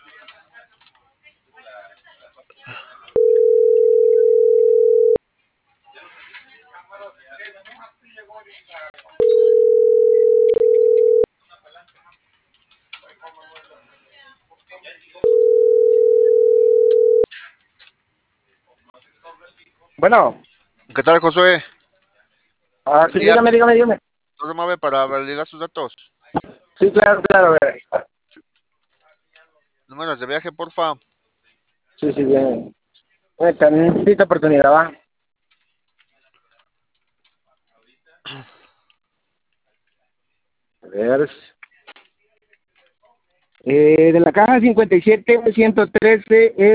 Bueno, ¿Qué tal, Josué? Buen sí, día. dígame. ¿No mueve para validar sus datos? Sí, claro. Números de viaje, porfa. Sí, bien. También esta oportunidad, va. A ver. De la caja 57-113 es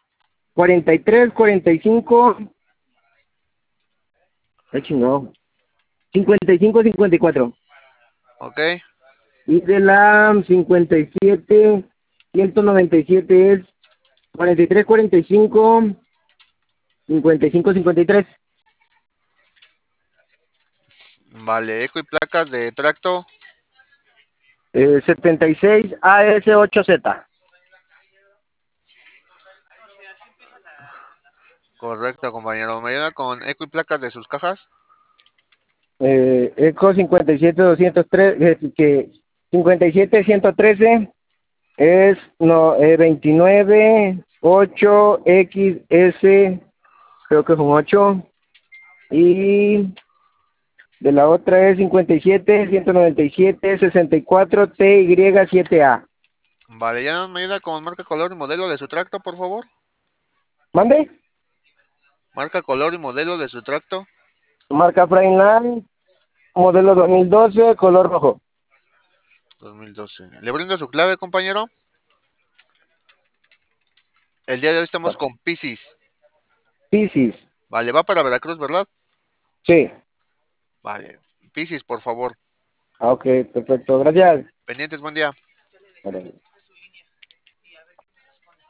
43-45. Ay, chingado. 55-54. Ok. Y de la 57-197 es 43-45, 55-53. Vale, eco y placas de tracto. 76 AS8Z. Correcto, compañero. ¿Me ayuda con eco y placas de sus cajas? Eco 57-203, que 57-113 es 29 8 XS, creo que son 8, y de la otra es 57-197 64 TY7A. Vale, ¿ya me ayuda con marca, color y modelo de su tracto, por favor? ¿Mande? Marca, color y modelo de su tracto. Marca Freightliner, modelo 2012, color rojo. 2012. ¿Le brindo su clave, compañero? El día de hoy estamos con Piscis. Piscis. Vale, va para Veracruz, ¿verdad? Sí. Vale. Piscis, por favor. Ok, perfecto, gracias. Pendientes, buen día. Órale.